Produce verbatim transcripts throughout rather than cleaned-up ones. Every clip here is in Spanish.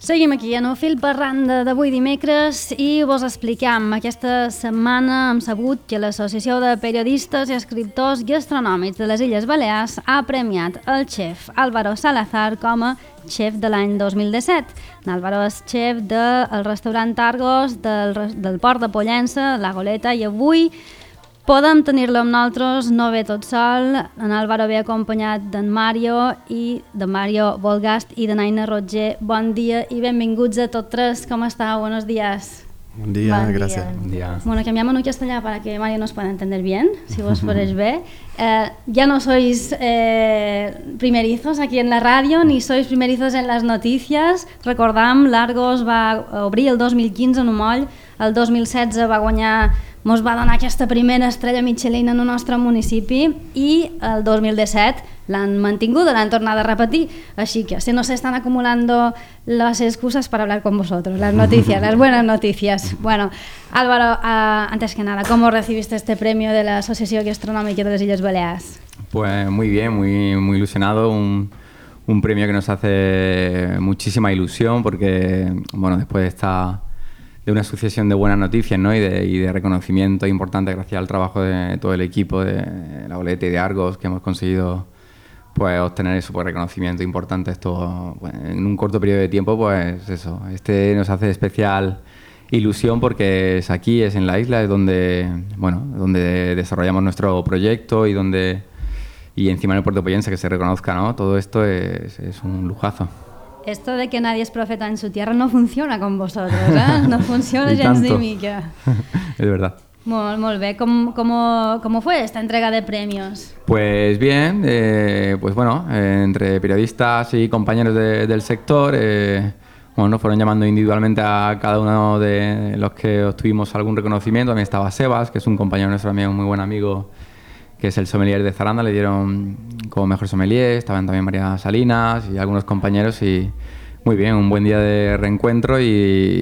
Seguim aquí en el fil per randa d'avui dimecres i vos expliquem. Aquesta setmana hem sabut que l'Associació de Periodistes i Escriptors Gastronòmics de les Illes Balears ha premiat el xef Álvaro Salazar com a xef de l'any dos mil disset. Álvaro és xef del restaurant Argos del, del Port de Pollença, La Goleta, i avui podem tenir-lo amb nosaltres, no ve tot sol. En Álvaro ve acompanyat d'en Mario i de Mario Volgast i de Naina Roger. Bon dia i benvinguts a tots tres. Com estàu? Buenos días. Buen día, Buen gracias. día. Buen día. Bueno, cambiamos a castellano para que Mario nos pueda entender bien, si vos fueres bé. Eh, ya no sois eh, primerizos aquí en la radio, ni sois primerizos en las noticias. Recordam, l'Argos va obrir el dos mil quinze en un moll, el dos mil setze va guanyar, mos va donar aquesta primera estrella Michelin en el nostre municipi i el dos mil disset l'han mantingut, l'han tornat a repetir. Així que se nos están acumulando las excusas para hablar con vosotros, las noticias, las buenas noticias. Bueno, Álvaro, uh, antes que nada, ¿cómo recibiste este premio de la Asociación Gastronómica de las Illes Balears? Pues muy bien, muy, muy ilusionado, un, un premio que nos hace muchísima ilusión porque, bueno, después de esta... de una sucesión de buenas noticias, ¿no? y, de, y de reconocimiento importante gracias al trabajo de todo el equipo de La Goleta y de Argos, que hemos conseguido pues obtener eso, pues, reconocimiento importante esto pues, en un corto periodo de tiempo. Pues eso, este nos hace especial ilusión porque es aquí, es en la isla, es donde, bueno, donde desarrollamos nuestro proyecto y donde y encima en el Puerto Pollense que se reconozca, ¿no? Todo esto es, es un lujazo. Esto de que nadie es profeta en su tierra no funciona con vosotros, ¿eh? No funciona gens ni mica. Es verdad. Molt, molt bé. ¿Cómo, cómo, ¿Cómo fue esta entrega de premios? Pues bien, eh, pues bueno, eh, entre periodistas y compañeros de, del sector, eh, bueno, nos fueron llamando individualmente a cada uno de los que obtuvimos algún reconocimiento. También estaba Sebas, que es un compañero nuestro, amigo, un muy buen amigo, que es el sommelier de Zaranda, le dieron como mejor sommelier. Estaban también María Salinas y algunos compañeros y muy bien, un buen día de reencuentro y,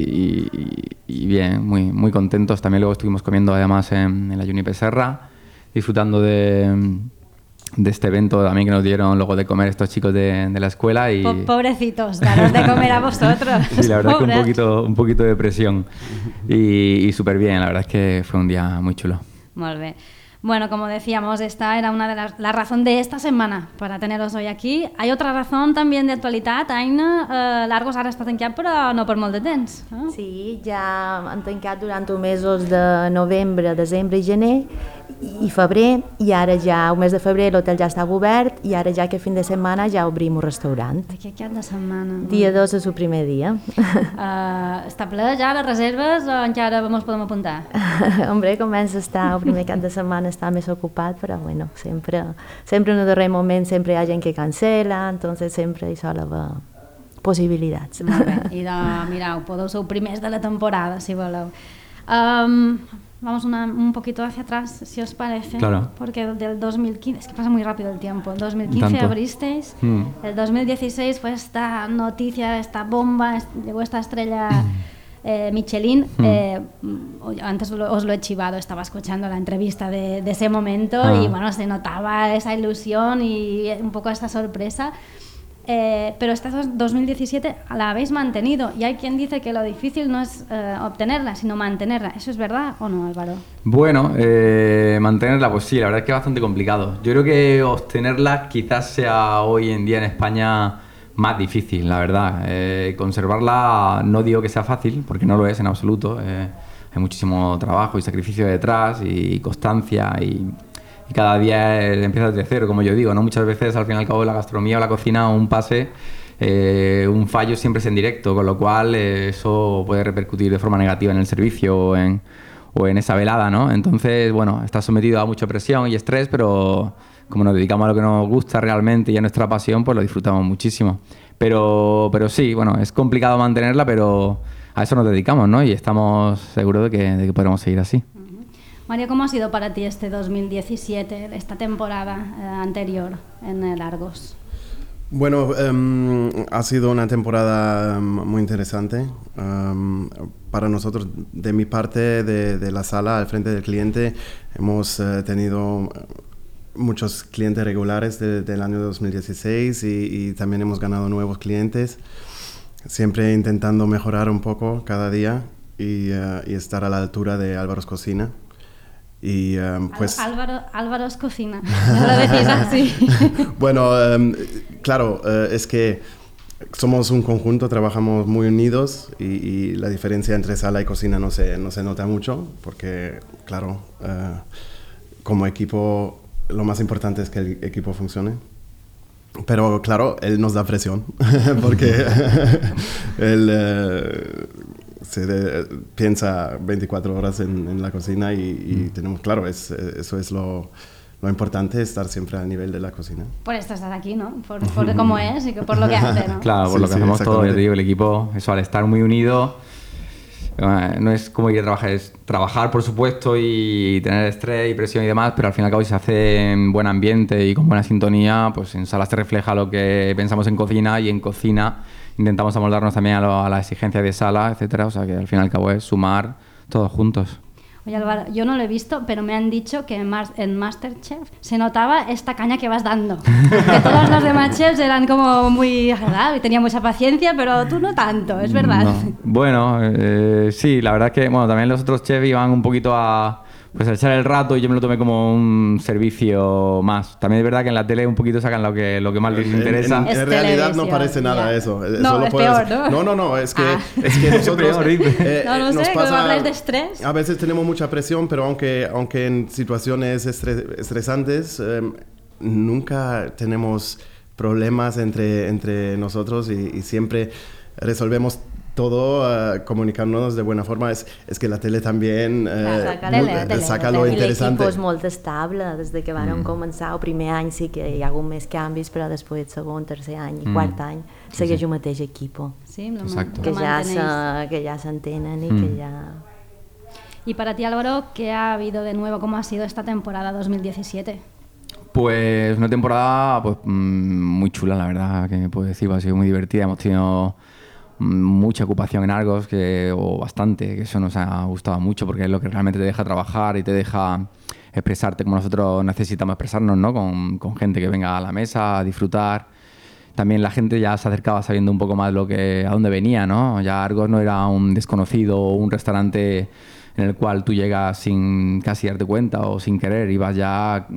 y, y bien, muy, muy contentos. También luego estuvimos comiendo además en, en la Juniper Serra, disfrutando de, de este evento también que nos dieron luego de comer estos chicos de, de la escuela. Y... Pobrecitos, daros de comer a vosotros. Sí, la verdad es que Pobres. un poquito, un poquito de presión y, y súper bien, la verdad es que fue un día muy chulo. Molt bé. Bueno, como decíamos, esta era una de las la razón de esta semana para teneros hoy aquí. Hay otra razón también de actualitat, Aina. Eh, L'Argos ara està tancat, però no per molt de temps. Eh? Sí, ja han tancat durant els mesos de novembre, desembre i gener i febrer, i ara ja, el mes de febrer l'hotel ja està obert i ara ja que fin de setmana ja obrim un restaurant. D'aquí cap de setmana. Dia dos és el primer dia. Uh, està ple ja les reserves o encara ens podem apuntar? Hombre, comença a estar el primer cap de setmana està més ocupat, però bueno, sempre, sempre en el darrer moment sempre hi ha gent que cancela, entonces sempre hi sol haver possibilitats. Molt bé, i de, mireu, podeu ser primers de la temporada, si voleu. Um, vamos una, un poquito hacia atrás, si os parece, claro. Porque del dos mil quince, es que pasa muy rápido el tiempo, el dos mil quince Tanto. abristeis, mm. el dos mil dieciséis fue esta noticia, esta bomba, est- llegó esta estrella eh, Michelin, mm. eh, antes lo, os lo he chivado, estaba escuchando la entrevista de, de ese momento ah. y bueno, se notaba esa ilusión y un poco esta sorpresa. Eh, pero este dos mil diecisiete la habéis mantenido y hay quien dice que lo difícil no es eh, obtenerla, sino mantenerla. ¿Eso es verdad o no, Álvaro? Bueno, eh, mantenerla, pues sí, la verdad es que es bastante complicado. Yo creo que obtenerla quizás sea hoy en día en España más difícil, la verdad. Eh, conservarla no digo que sea fácil, porque no lo es en absoluto. Eh, hay muchísimo trabajo y sacrificio detrás y constancia y... y cada día empiezas de cero, como yo digo, ¿no? Muchas veces al fin y al cabo la gastronomía o la cocina, un pase, eh, un fallo siempre es en directo, con lo cual eh, eso puede repercutir de forma negativa en el servicio o en, o en esa velada, ¿no? Entonces, bueno, estás sometido a mucha presión y estrés, pero como nos dedicamos a lo que nos gusta realmente y a nuestra pasión, pues lo disfrutamos muchísimo. Pero, pero sí, bueno, es complicado mantenerla, pero a eso nos dedicamos, ¿no? Y estamos seguros de que, de que podremos seguir así. Mario, ¿cómo ha sido para ti este dos mil diecisiete, esta temporada eh, anterior en el Argos? Bueno, um, ha sido una temporada um, muy interesante um, para nosotros. De mi parte, de, de la sala al frente del cliente, hemos uh, tenido muchos clientes regulares de, del año dos mil dieciséis y, y también hemos ganado nuevos clientes. siempre intentando mejorar un poco cada día y, uh, y estar a la altura de Álvaro's Cocina. Y um, pues... Álvaro, Álvaro's Cocina, no lo decís así. Bueno, um, claro, uh, es que somos un conjunto, trabajamos muy unidos y, y la diferencia entre sala y cocina no se, no se nota mucho porque, claro, uh, como equipo lo más importante es que el equipo funcione. Pero claro, él nos da presión porque él eh, se de, piensa veinticuatro horas en, en la cocina y, y tenemos, claro, es, eso es lo, lo importante, estar siempre al nivel de la cocina. Por esto estás aquí, ¿no? Por, por cómo es y por lo que hace, ¿no? Claro, por sí, lo que sí, hacemos todo, yo te digo, el equipo, eso, al estar muy unido, no es como ir a trabajar, es trabajar, por supuesto, y tener estrés y presión y demás, pero al fin y al cabo, si se hace en buen ambiente y con buena sintonía, pues en salas se refleja lo que pensamos en cocina y en cocina intentamos amoldarnos también a, lo, a la exigencia de sala, etcétera. O sea que al fin y al cabo es sumar todos juntos. Oye, Álvaro, yo no lo he visto, pero me han dicho que en, Mas- en Masterchef se notaba esta caña que vas dando. Que todos los demás chefs eran como muy agradables, tenían mucha paciencia, pero tú no tanto, es verdad. No. Bueno, eh, sí, la verdad es que bueno, también los otros chefs iban un poquito a, pues, a echar el rato y yo me lo tomé como un servicio más. También es verdad que en la tele un poquito sacan lo que, lo que más les interesa. En, en, en realidad no parece nada ya. eso. No, Solo es puedes... peor, ¿no? No, no, no, es que, Ah. es que nosotros... Peor, ¿eh? eh, No, no nos sé, pasa, cuando habláis de estrés. A veces tenemos mucha presión, pero aunque, aunque en situaciones estres, estresantes, eh, nunca tenemos problemas entre, entre nosotros y, y siempre resolvemos todo uh, comunicándonos de buena forma. És, és que la tele també eh, saca, tele, tele, saca tele. lo interesante. L'equip és molt estable, des de que van mm. començar el primer any sí que hi ha hagut més canvis, però després segon, tercer any i mm. quart any segueix sí, sí. el mateix equip. Sí, lo Exacto. Que ja, se, que ya se entenen y mm. que ya... Y para ti, Álvaro, ¿qué ha habido de nuevo? ¿Cómo ha sido esta temporada dos mil diecisiete? Pues una temporada pues, muy chula, la verdad, que puedo decir, ha sido muy divertida. Hemos tenido mucha ocupación en Argos, que, o bastante, que eso nos ha gustado mucho porque es lo que realmente te deja trabajar y te deja expresarte como nosotros necesitamos expresarnos, ¿no? Con, con gente que venga a la mesa a disfrutar. También la gente ya se acercaba sabiendo un poco más lo que, a dónde venía, ¿no? Ya Argos no era un desconocido o un restaurante en el cual tú llegas sin casi darte cuenta o sin querer, ibas ya a,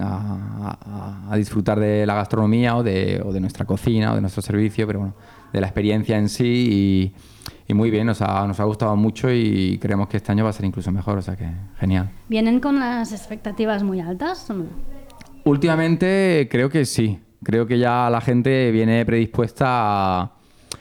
a, a disfrutar de la gastronomía o de, o de nuestra cocina o de nuestro servicio, pero bueno, de la experiencia en sí y, y muy bien, nos ha, nos ha gustado mucho y creemos que este año va a ser incluso mejor, o sea que genial. ¿Vienen con las expectativas muy altas o no? Últimamente creo que sí, creo que ya la gente viene predispuesta a,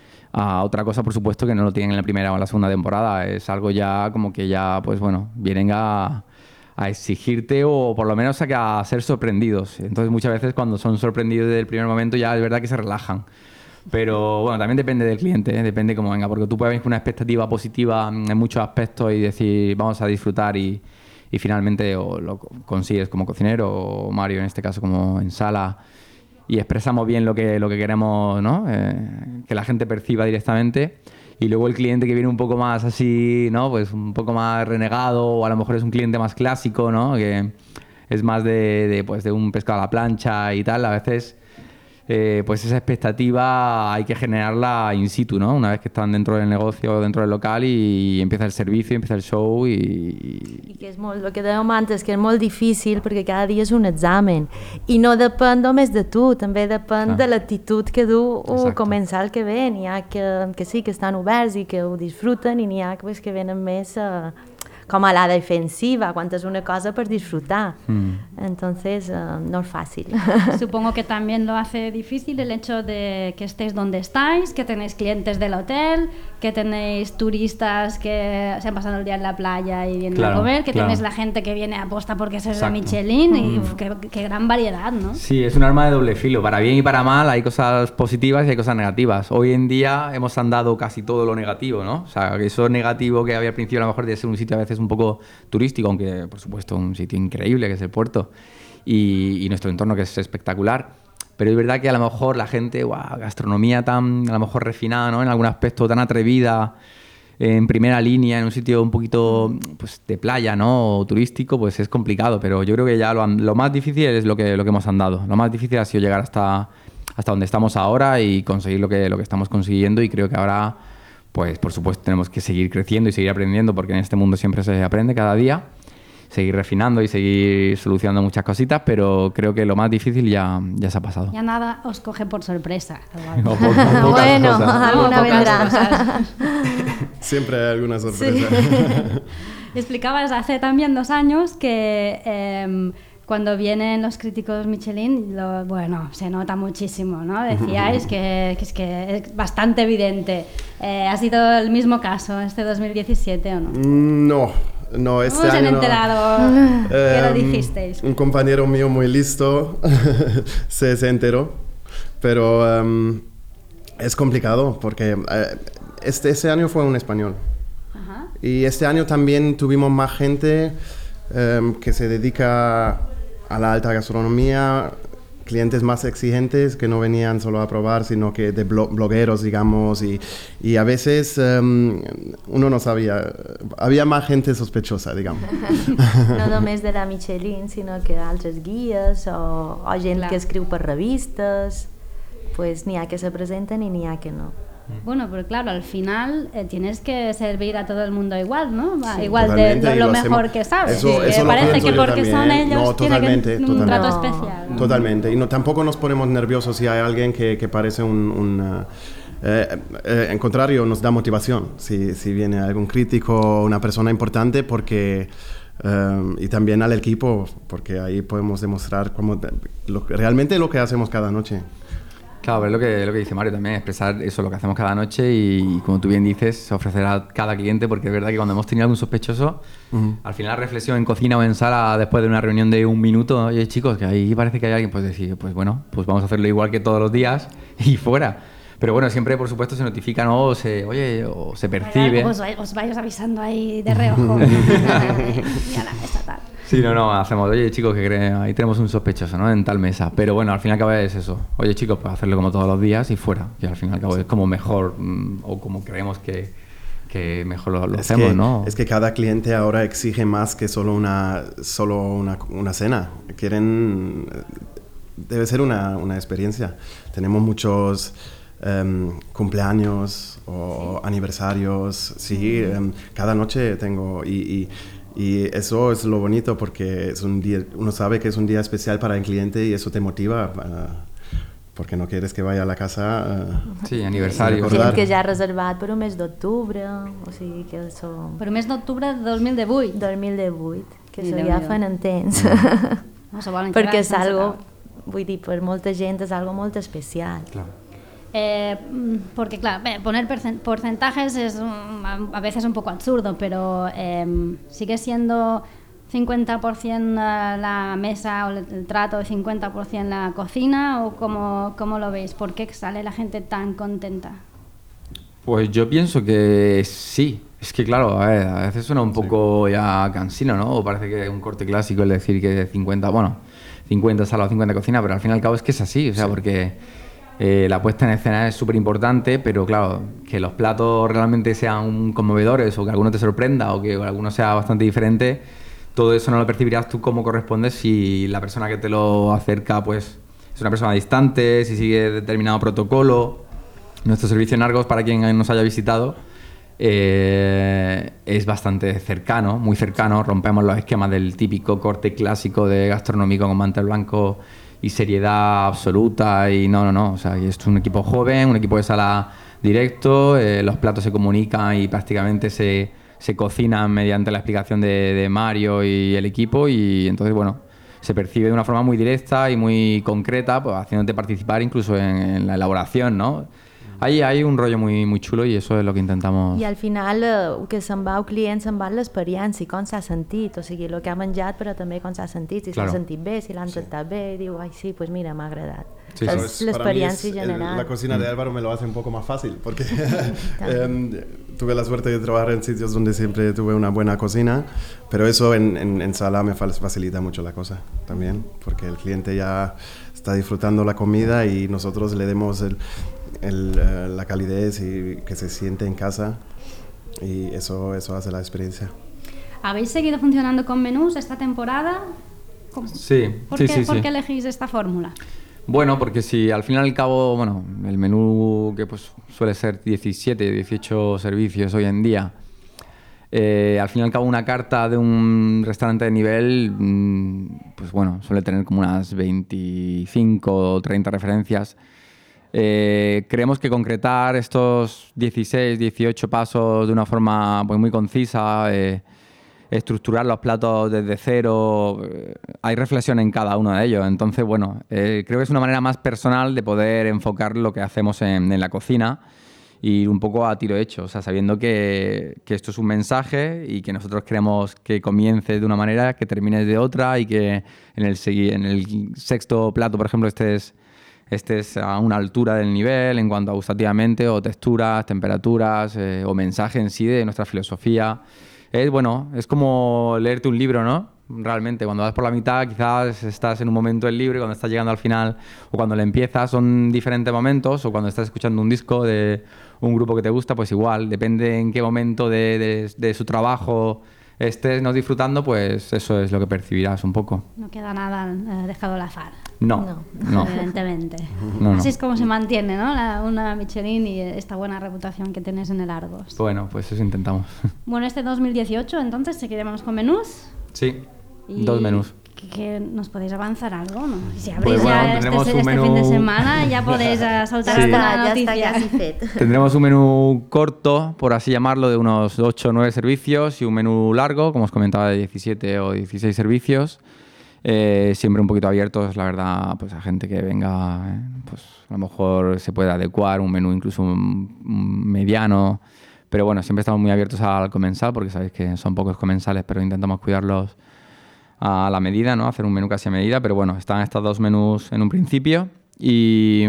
a otra cosa, por supuesto, que no lo tienen en la primera o en la segunda temporada, es algo ya como que ya, pues bueno, vienen a... a exigirte o por lo menos a, a ser sorprendidos. Entonces muchas veces cuando son sorprendidos desde el primer momento ya es verdad que se relajan. Pero bueno, también depende del cliente, ¿eh? Depende cómo venga, porque tú puedes venir con una expectativa positiva en muchos aspectos y decir vamos a disfrutar y, y finalmente o lo consigues como cocinero o Mario en este caso como en sala y expresamos bien lo que, lo que queremos, ¿no? Eh, que la gente perciba directamente. Y luego el cliente que viene un poco más así, ¿no? Pues un poco más renegado o a lo mejor es un cliente más clásico, ¿no? Que es más de, de, pues de un pescado a la plancha y tal. A veces eh, pues esa expectativa hay que generarla in situ, ¿no? Una vez que están dentro del negocio, dentro del local y, y empieza el servicio, empieza el show i... I que és molt, el que dèiem antes, que és molt difícil perquè cada dia és un examen i no depèn només de tu, també depèn ah. de l'actitud que du o començar el que ve. N'hi ha que, que sí que estan oberts i que ho disfruten i n'hi ha pues, que venen més uh, com a la defensiva, quan és una cosa per disfrutar. Mm. Entonces, uh, no es fácil. Supongo que también lo hace difícil el hecho de que estéis donde estáis, que tenéis clientes del hotel, que tenéis turistas que se han pasado el día en la playa y vienen claro, a comer, que claro. tenéis la gente que viene a posta porque es la Michelin, y mm. qué, qué gran variedad, ¿no? Sí, es un arma de doble filo. Para bien y para mal hay cosas positivas y hay cosas negativas. Hoy en día hemos andado casi todo lo negativo, ¿no? O sea, eso negativo que había al principio a lo mejor de ser un sitio a veces un poco turístico, aunque por supuesto un sitio increíble que es el puerto y, y nuestro entorno que es espectacular, pero es verdad que a lo mejor la gente, wow, gastronomía tan a lo mejor refinada, ¿no? En algún aspecto tan atrevida, en primera línea, en un sitio un poquito pues, de playa, ¿no? O turístico, pues es complicado, pero yo creo que ya lo, lo más difícil es lo que, lo que hemos andado. Lo más difícil ha sido llegar hasta, hasta donde estamos ahora y conseguir lo que, lo que estamos consiguiendo, y creo que ahora, pues por supuesto, tenemos que seguir creciendo y seguir aprendiendo, porque en este mundo siempre se aprende cada día, seguir refinando y seguir solucionando muchas cositas, pero creo que lo más difícil ya, ya se ha pasado. Ya nada os coge por sorpresa. O po- pocas Bueno, cosas. alguna No, pocas vendrá. cosas. Siempre hay alguna sorpresa. Explicabas hace también dos años que eh, cuando vienen los críticos Michelin, lo, bueno, se nota muchísimo, ¿no? Decíais que, que es que es bastante evidente. Eh, ¿Ha sido el mismo caso este dos mil diecisiete o no? No. No, este ¿Cómo se han año no. enterado que lo Em, dijisteis? Un compañero mío muy listo se, se enteró, pero em, es complicado porque eh, este, este año fue un español. Ajá. Y este año también tuvimos más gente em, que se dedica a la alta gastronomía, clientes más exigentes que no venían solo a probar, sino que de blo- blogueros, digamos, y, y a veces um, uno no sabía, había más gente sospechosa, digamos. No només de la Michelin, sinó que altres guies o, o gent Clar. que escriu per revistes, pues n'hi ha que se presenten i n'hi ha que no. Bueno, pero claro, al final eh, tienes que servir a todo el mundo igual, ¿no? Sí, igual de totalmente, lo, y lo lo mejor hacemos- que sabes. eso- Sí, eso que lo parece pienso que yo porque también, son ¿eh? ellos No, tiene que totalmente, un totalmente. trato No. especial. ¿no? Totalmente. Y no, tampoco nos ponemos nerviosos si hay alguien que, que parece un... un, uh, eh, eh, en contrario, nos da motivación si, si viene algún crítico, una persona importante, porque... Um, y también al equipo, porque ahí podemos demostrar cómo, lo, realmente lo que hacemos cada noche. Claro, pero es lo que, lo que dice Mario también, expresar eso, lo que hacemos cada noche y, como tú bien dices, ofrecer a cada cliente, porque es verdad que cuando hemos tenido algún sospechoso, uh-huh. al final la reflexión en cocina o en sala, después de una reunión de un minuto, oye chicos, que ahí parece que hay alguien, pues decir, pues bueno, pues vamos a hacerlo igual que todos los días y fuera. Pero bueno, siempre por supuesto se notifica, ¿no? O se, oye, o se percibe. Os, os vais avisando ahí de reojo. Y a la mesa tal. Sí, no, no, hacemos, oye chicos, que cre- ahí tenemos un sospechoso, ¿no? En tal mesa. Pero bueno, al fin y al cabo es eso. Oye chicos, pues hacerlo como todos los días y fuera. Y al fin y al cabo es como mejor, mmm, o como creemos que, que mejor lo, lo es hacemos, que, ¿no? Es que cada cliente ahora exige más que solo una, solo una, una cena. Quieren... Debe ser una, una experiencia. Tenemos muchos um, cumpleaños o aniversarios. Sí, um, cada noche tengo... Y, y, y eso es lo bonito porque es un día, uno sabe que es un día especial para el cliente y eso te motiva uh, porque no quieres que vaya a la casa. Uh, sí, aniversario. Gent que ja ha reservat per un mes d'octubre, o sigui que això... Per un mes d'octubre de dos mil divuit. dos mil divuit, que I això Déu ja Déu. fa en temps. No, se volen Perquè quedar és sense algo, cap. vull dir, per molta gent és algo molt especial. Claro. Eh, porque claro, poner porcentajes es a veces un poco absurdo, pero eh, sigue siendo cincuenta por ciento la mesa o el trato y cincuenta por ciento la cocina, o cómo, cómo lo veis, ¿por qué sale la gente tan contenta? Pues yo pienso que sí. Es que claro, a, ver, a veces suena un poco sí. ya cansino, ¿no? O parece que es un corte clásico el decir que cincuenta, bueno, cincuenta sala o cincuenta cocina, pero al fin y al cabo es que es así, o sea, sí. porque eh, la puesta en escena es súper importante, pero claro, que los platos realmente sean conmovedores o que alguno te sorprenda o que alguno sea bastante diferente, todo eso no lo percibirás tú como corresponde si la persona que te lo acerca pues es una persona distante, si sigue determinado protocolo. Nuestro servicio en Argos, para quien nos haya visitado, eh, es bastante cercano, muy cercano. Rompemos los esquemas del típico corte clásico de gastronómico con mantel blanco y seriedad absoluta. Y no, no, no. O sea, es un equipo joven, un equipo de sala directo. Eh, los platos se comunican y prácticamente se, se cocinan mediante la explicación de, de Mario y el equipo. Y entonces, bueno, se percibe de una forma muy directa y muy concreta, pues haciéndote participar incluso en, en la elaboración, ¿no? Hay, hay un rollo muy, muy chulo i això és el que intentamos... I al final el eh, que se'n va el client se'n va l'experiència, com s'ha sentit, o sigui, el que ha menjat, però també com s'ha sentit, si s'ha claro. sentit bé, si l'han sí. tractat bé, i diu, ai sí, pues mira, m'ha agradat. Sí, es sí. l'experiència general. El, la cocina de Álvaro me lo hace un poco más fácil, porque eh, tuve la suerte de trabajar en sitios donde siempre tuve una buena cocina, pero eso en, en, en sala me facilita mucho la cosa también, porque el cliente ya está disfrutando la comida y nosotros le demos el... El, uh, la calidez y que se siente en casa y eso, eso hace la experiencia. ¿Habéis seguido funcionando con menús esta temporada? Sí, ¿Por, sí, qué, sí, ¿por sí. qué elegís esta fórmula? Bueno, porque si al fin y al cabo, bueno, el menú que pues suele ser diecisiete, dieciocho servicios hoy en día, eh, al fin y al cabo una carta de un restaurante de nivel, mmm, pues bueno, suele tener como unas veinticinco o treinta referencias. Eh, creemos que concretar estos dieciséis, dieciocho pasos de una forma pues, muy concisa, eh, estructurar los platos desde cero, eh, hay reflexión en cada uno de ellos. Entonces, bueno, eh, creo que es una manera más personal de poder enfocar lo que hacemos en, en la cocina y un poco a tiro hecho, o sea, sabiendo que, que esto es un mensaje y que nosotros queremos que comiences de una manera, que termines de otra y que en el, en el sexto plato, por ejemplo, estés, estés a una altura del nivel en cuanto a gustativamente o texturas, temperaturas eh, o mensaje en sí de nuestra filosofía. Es, bueno, es como leerte un libro, ¿no? Realmente, cuando vas por la mitad, quizás estás en un momento del libro y cuando estás llegando al final o cuando le empiezas son diferentes momentos, o cuando estás escuchando un disco de un grupo que te gusta, pues igual, depende en qué momento de, de, de su trabajo estés no disfrutando, pues eso es lo que percibirás un poco. No queda nada eh, dejado al azar. No, no. no. Evidentemente. No, Así no. es como se mantiene, ¿no? La, una Michelin y esta buena reputación que tienes en el Argos. Bueno, pues eso intentamos. Bueno, este dos mil dieciocho, entonces, seguiremos con menús. Sí, y dos menús. Que, que nos podéis avanzar algo, ¿no? Si abrís Pues bueno, ya tendremos este, un este menú... fin de semana, ya podéis uh, soltar Sí. esta Ya noticia. está casi fet. Tendremos un menú corto, por así llamarlo, de unos ocho o nueve servicios y un menú largo, como os comentaba, de diecisiete o dieciséis servicios. Eh, siempre un poquito abiertos, la verdad, pues a gente que venga, eh, pues a lo mejor se puede adecuar un menú incluso un, un mediano, pero bueno, siempre estamos muy abiertos al comensal porque sabéis que son pocos comensales, pero intentamos cuidarlos a la medida, ¿no? Hacer un menú casi a medida, pero bueno, están estos dos menús en un principio y...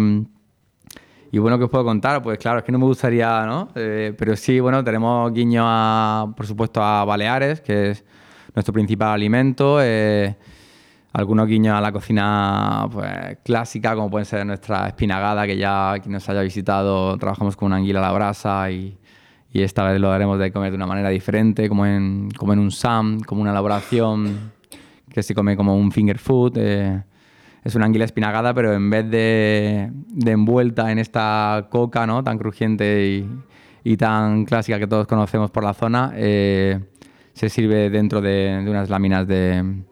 Y bueno, ¿qué os puedo contar? Pues claro, es que no me gustaría, ¿no? Eh, pero sí, bueno, tenemos guiño, a, por supuesto, a Baleares, que es nuestro principal alimento. Eh, algunos guiños a la cocina pues, clásica, como pueden ser nuestra espinagada, que ya quien nos haya visitado, trabajamos con una anguila a la brasa y, y esta vez lo haremos de comer de una manera diferente, como en, como en un sam, como una elaboración que se come como un finger food. Eh, Es una anguila espinagada, pero en vez de, de envuelta en esta coca, ¿no? Tan crujiente y, y tan clásica que todos conocemos por la zona, eh, se sirve dentro de, de unas láminas de,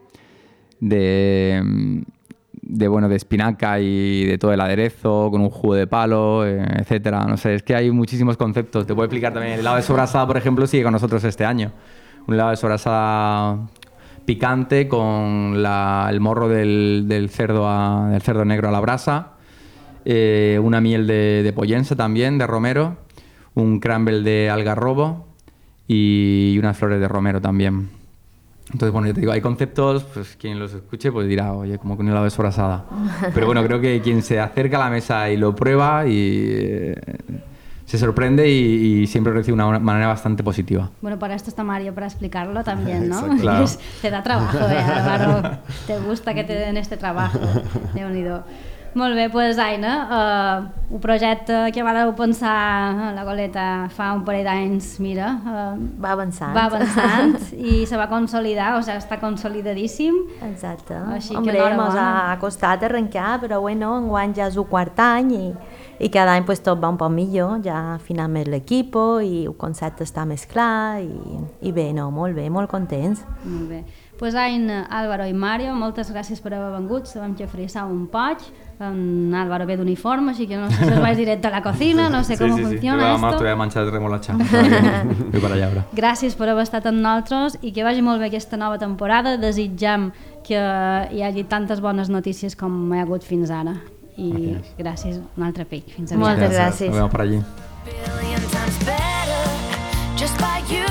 de, de, bueno, de espinaca y de todo el aderezo, con un jugo de palo, eh, etcétera. No sé, es que hay muchísimos conceptos. Te puedo explicar también. El helado de sobrasada, por ejemplo, sigue con nosotros este año. Un helado de sobrasada picante con la, el morro del, del, cerdo a, del cerdo negro a la brasa, eh, una miel de, de pollensa también, de romero, un crumble de algarrobo y unas flores de romero también. Entonces, bueno, yo te digo, hay conceptos, pues quien los escuche pues dirá, oye, como con un helado de sobrasada. Pero bueno, creo que quien se acerca a la mesa y lo prueba y... Eh, se sorprende y, y siempre recibe una manera bastante positiva. Bueno, para esto está Mario, para explicarlo también, ¿no? Claro. Es, te da trabajo, eh, Álvaro. Te gusta que te den este trabajo. Déu-n'hi-do. Molt bé, doncs Aina, uh, un projecte que vareu pensar a la Goleta fa un parell d'anys, mira... Uh, va avançant. Va avançant i se va consolidar, o sigui, està consolidadíssim. Exacte. Així Hombre, que mos enhorabona. ha costat arrencar, però bueno, enguany ja és el quart any i, i cada any pues, tot va un poc millor, ja afinam més l'equip i el concepte està més clar i, i bé, no, molt bé, molt contents. Molt bé. Pues Aina, Álvaro i Mario, moltes gràcies per haver vengut, sabem que frisar un poc. Um, Álvaro ve d'uniforme, així que no sé si os vais directe a la cocina, no sé sí, com sí, funciona sí. esto. Además, te voy a manchar de remolacha. Voy para allá ahora. Gràcies per haver estat amb nosaltres i que vagi molt bé aquesta nova temporada. Desitjam que hi hagi tantes bones notícies com hi ha hagut fins ara. I gràcies, gràcies un altre pic. Fins aviat. Moltes gràcies. Nos vemos por allí. Billion times better, just by you.